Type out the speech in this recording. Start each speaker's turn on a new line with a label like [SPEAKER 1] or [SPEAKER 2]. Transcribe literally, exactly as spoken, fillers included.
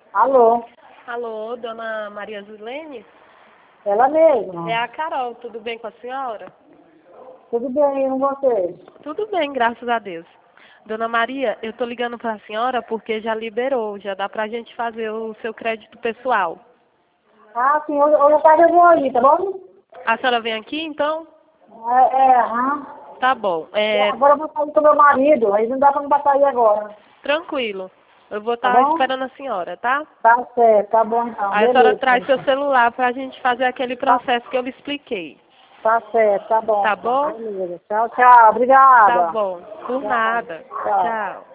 [SPEAKER 1] Alô?
[SPEAKER 2] Alô, dona Maria Zilene?
[SPEAKER 1] Ela mesma.
[SPEAKER 2] É a Carol, tudo bem com a senhora?
[SPEAKER 1] Tudo bem, e com você?
[SPEAKER 2] Tudo bem, graças a Deus. Dona Maria, eu tô ligando para a senhora porque já liberou, já dá pra gente fazer o seu crédito pessoal.
[SPEAKER 1] Ah, sim, hoje, hoje à tarde eu vou aí, tá bom?
[SPEAKER 2] A senhora vem aqui, então?
[SPEAKER 1] É, é aham.
[SPEAKER 2] Tá bom.
[SPEAKER 1] E
[SPEAKER 2] É,
[SPEAKER 1] agora eu vou sair com meu marido, aí não dá pra me passar aí agora.
[SPEAKER 2] tranquilo. Eu vou
[SPEAKER 1] Tá
[SPEAKER 2] estar
[SPEAKER 1] bom?
[SPEAKER 2] esperando a senhora, tá?
[SPEAKER 1] Tá certo, tá bom então,
[SPEAKER 2] Aí a senhora
[SPEAKER 1] beleza.
[SPEAKER 2] traz seu celular pra gente fazer aquele
[SPEAKER 1] Tá,
[SPEAKER 2] processo que eu lhe expliquei.
[SPEAKER 1] tá certo, tá bom.
[SPEAKER 2] Tá bom?
[SPEAKER 1] Beleza. Tchau, tchau,
[SPEAKER 2] Tá
[SPEAKER 1] obrigada.
[SPEAKER 2] bom. Por
[SPEAKER 1] Tchau,
[SPEAKER 2] nada.
[SPEAKER 1] tchau.
[SPEAKER 2] Tchau.